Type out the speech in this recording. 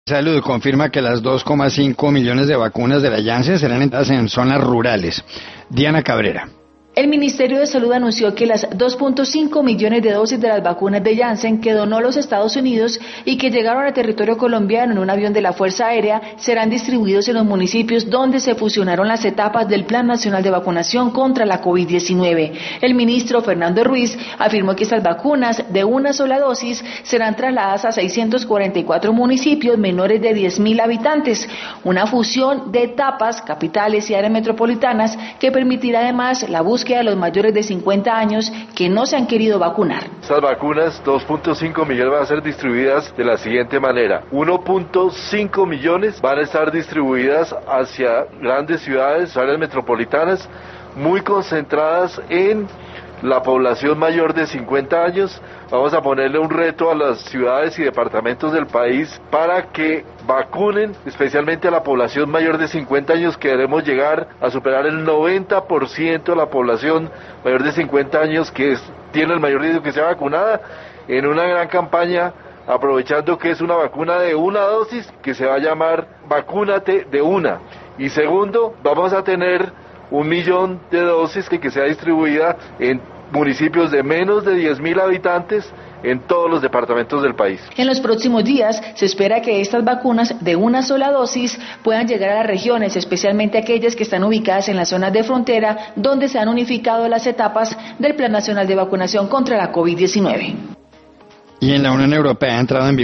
Salud confirma que las 2,5 millones de vacunas de la Janssen serán enviadas en zonas rurales. Diana Cabrera. El Ministerio de Salud anunció que las 2.5 millones de dosis de las vacunas de Janssen que donó los Estados Unidos y que llegaron a territorio colombiano en un avión de la Fuerza Aérea serán distribuidos en los municipios donde se fusionaron las etapas del Plan Nacional de Vacunación contra la COVID-19. El ministro Fernando Ruiz afirmó que estas vacunas de una sola dosis serán trasladadas a 644 municipios menores de 10.000 habitantes, una fusión de etapas, capitales y áreas metropolitanas que permitirá además la búsqueda de los mayores de 50 años que no se han querido vacunar. Estas vacunas, 2.5 millones, van a ser distribuidas de la siguiente manera. 1.5 millones van a estar distribuidas hacia grandes ciudades, áreas metropolitanas, muy concentradas en la población mayor de 50 años. Vamos a ponerle un reto a las ciudades y departamentos del país para que vacunen especialmente a la población mayor de 50 años. Queremos llegar a superar el 90% de la población mayor de 50 años que tiene el mayor riesgo que sea vacunada en una gran campaña, aprovechando que es una vacuna de una dosis que se va a llamar Vacúnate de una. Y segundo, vamos a tener 1 millón de dosis que sea distribuida en municipios de menos de 10.000 habitantes en todos los departamentos del país. En los próximos días se espera que estas vacunas de una sola dosis puedan llegar a las regiones, especialmente aquellas que están ubicadas en las zonas de frontera donde se han unificado las etapas del Plan Nacional de Vacunación contra la COVID-19. Y en la Unión Europea ha entrado en vigor